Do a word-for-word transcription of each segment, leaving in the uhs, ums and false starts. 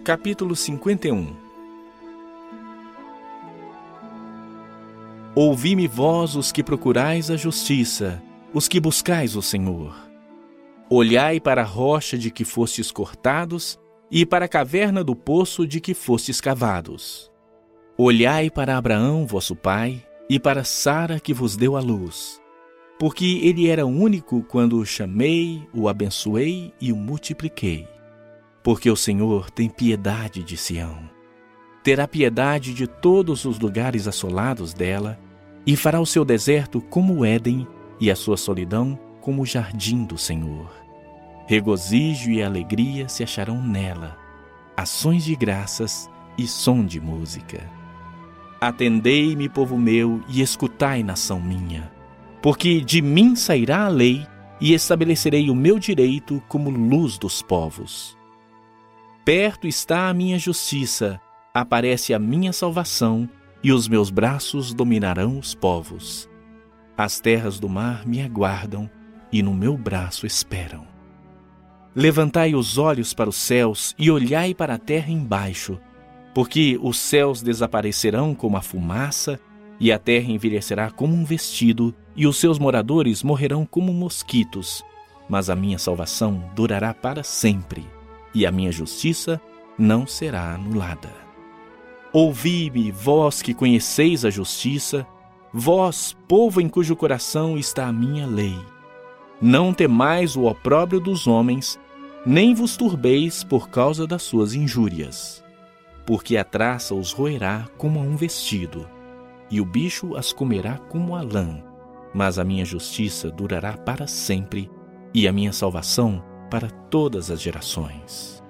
Capítulo cinquenta e um. Ouvi-me vós, os que procurais a justiça, os que buscais o Senhor. Olhai para a rocha de que fostes cortados, e para a caverna do poço de que fostes cavados. Olhai para Abraão, vosso pai, e para Sara, que vos deu a luz. Porque ele era único quando o chamei, o abençoei e o multipliquei. Porque o Senhor tem piedade de Sião. Terá piedade de todos os lugares assolados dela, e fará o seu deserto como o Éden, e a sua solidão como o jardim do Senhor. Regozijo e alegria se acharão nela, ações de graças e som de música. Atendei-me, povo meu, e escutai, nação minha, porque de mim sairá a lei, e estabelecerei o meu direito como luz dos povos. Perto está a minha justiça, aparece a minha salvação, e os meus braços dominarão os povos. As terras do mar me aguardam, e no meu braço esperam. Levantai os olhos para os céus, e olhai para a terra embaixo, porque os céus desaparecerão como a fumaça, e a terra envelhecerá como um vestido, e os seus moradores morrerão como mosquitos. Mas a minha salvação durará para sempre, e a minha justiça não será anulada. Ouvi-me, vós que conheceis a justiça, vós, povo em cujo coração está a minha lei. Não temais o opróbrio dos homens, nem vos turbeis por causa das suas injúrias. Porque a traça os roerá como a um vestido, e o bicho as comerá como a lã. Mas a minha justiça durará para sempre, e a minha salvação para todas as gerações.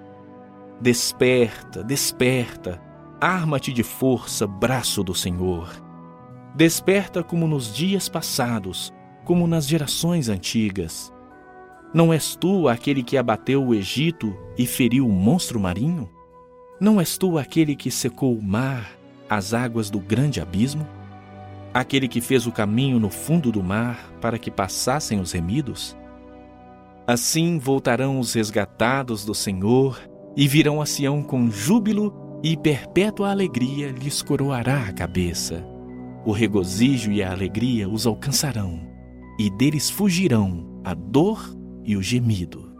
Desperta, desperta, arma-te de força, braço do Senhor. Desperta como nos dias passados, como nas gerações antigas. Não és tu aquele que abateu o Egito e feriu o monstro marinho? Não és tu aquele que secou o mar, as águas do grande abismo? Aquele que fez o caminho no fundo do mar para que passassem os remidos? Assim voltarão os resgatados do Senhor e virão a Sião com júbilo, e perpétua alegria lhes coroará a cabeça. O regozijo e a alegria os alcançarão, e deles fugirão a dor e o gemido.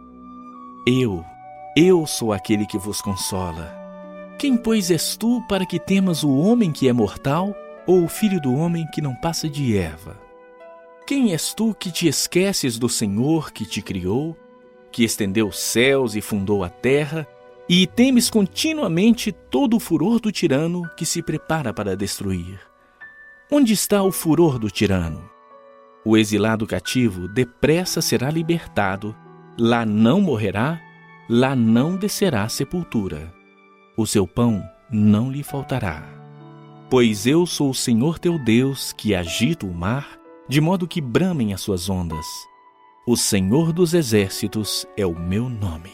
Eu, eu sou aquele que vos consola. Quem, pois, és tu para que temas o homem que é mortal, ou o filho do homem que não passa de erva? Quem és tu que te esqueces do Senhor que te criou, que estendeu os céus e fundou a terra, e temes continuamente todo o furor do tirano que se prepara para destruir? Onde está o furor do tirano? O exilado cativo depressa será libertado, lá não morrerá, lá não descerá à sepultura. O seu pão não lhe faltará. Pois eu sou o Senhor teu Deus, que agito o mar, de modo que bramem as suas ondas. O Senhor dos exércitos é o meu nome.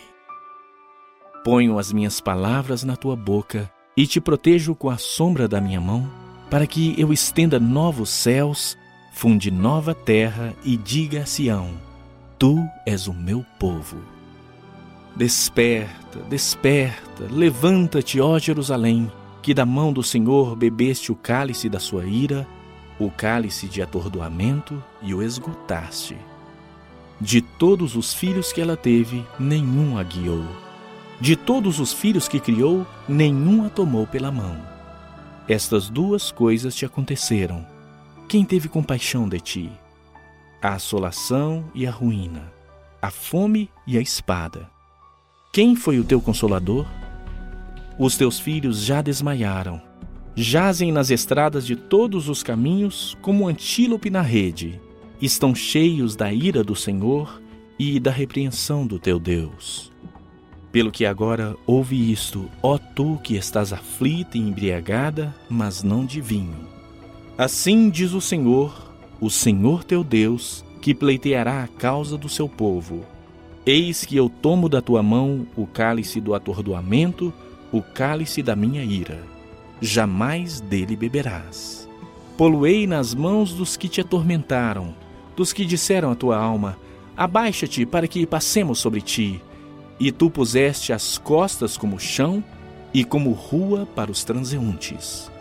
Ponho as minhas palavras na tua boca e te protejo com a sombra da minha mão, para que eu estenda novos céus, funde nova terra e diga a Sião: tu és o meu povo. Desperta, desperta, levanta-te, ó Jerusalém, que da mão do Senhor bebeste o cálice da sua ira, o cálice de atordoamento, e o esgotaste. De todos os filhos que ela teve, nenhum a guiou. De todos os filhos que criou, nenhum a tomou pela mão. Estas duas coisas te aconteceram. Quem teve compaixão de ti? A assolação e a ruína, a fome e a espada. Quem foi o teu consolador? Os teus filhos já desmaiaram, jazem nas estradas de todos os caminhos como um antílope na rede. Estão cheios da ira do Senhor e da repreensão do teu Deus. Pelo que agora ouve isto, ó tu que estás aflita e embriagada, mas não de vinho. Assim diz o Senhor, o Senhor teu Deus, que pleiteará a causa do seu povo. Eis que eu tomo da tua mão o cálice do atordoamento, o cálice da minha ira. Jamais dele beberás. Poluei nas mãos dos que te atormentaram, dos que disseram à tua alma: abaixa-te para que passemos sobre ti. E tu puseste as costas como chão, e como rua para os transeuntes.